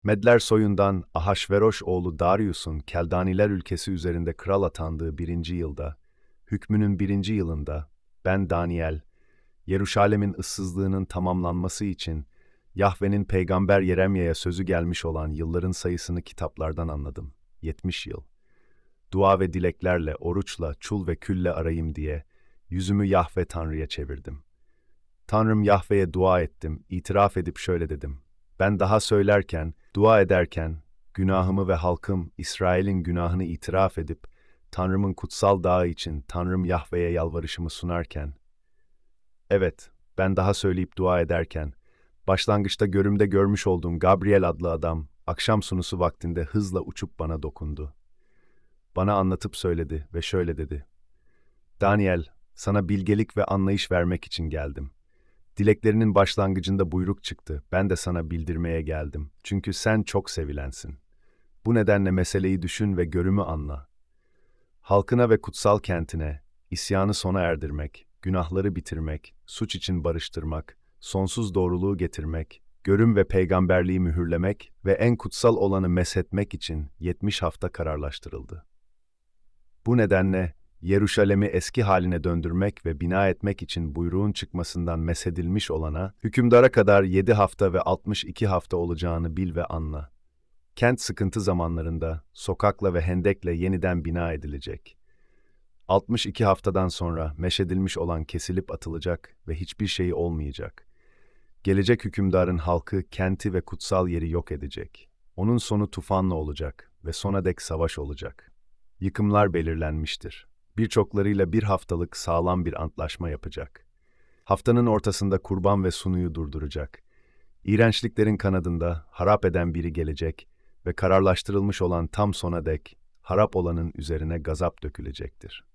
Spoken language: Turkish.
Medler soyundan Ahasveroş oğlu Darius'un Keldaniler ülkesi üzerinde kral atandığı 1. yılda, hükmünün 1. yılında, ben Daniel, Yeruşalim'in ıssızlığının tamamlanması için Yahve'nin peygamber Yeremya'ya sözü gelmiş olan yılların sayısını kitaplardan anladım. 70 yıl. Dua ve dileklerle, oruçla, çul ve külle arayayım diye yüzümü Yahve Tanrı'ya çevirdim. Tanrım Yahve'ye dua ettim, itiraf edip şöyle dedim. Ben daha söylerken, dua ederken, günahımı ve halkım İsrail'in günahını itiraf edip, Tanrım'ın kutsal dağı için Tanrım Yahve'ye yalvarışımı sunarken, evet, ben daha söyleyip dua ederken, başlangıçta görümde görmüş olduğum Gabriel adlı adam, akşam sunusu vaktinde hızla uçup bana dokundu. Bana anlatıp söyledi ve şöyle dedi. Daniel, sana bilgelik ve anlayış vermek için geldim. Dileklerinin başlangıcında buyruk çıktı. Ben de sana bildirmeye geldim. Çünkü sen çok sevilensin. Bu nedenle meseleyi düşün ve görümü anla. Halkına ve kutsal kentine, isyanı sona erdirmek, günahları bitirmek, suç için barıştırmak, sonsuz doğruluğu getirmek, görüm ve peygamberliği mühürlemek ve en kutsal olanı meshetmek için 70 hafta kararlaştırıldı. Bu nedenle Yeruşalim'i eski haline döndürmek ve bina etmek için buyruğun çıkmasından meshedilmiş olana, hükümdara kadar 7 hafta ve 62 hafta olacağını bil ve anla. Kent sıkıntı zamanlarında sokakla ve hendekle yeniden bina edilecek. 62 haftadan sonra meşedilmiş olan kesilip atılacak ve hiçbir şeyi olmayacak. Gelecek hükümdarın halkı kenti ve kutsal yeri yok edecek. Onun sonu tufanla olacak ve sona dek savaş olacak. Yıkımlar belirlenmiştir. Birçoklarıyla 1 haftalık sağlam bir antlaşma yapacak. Haftanın ortasında kurban ve sunuyu durduracak. İğrençliklerin kanadında harap eden biri gelecek ve kararlaştırılmış olan tam sona dek harap olanın üzerine gazap dökülecektir.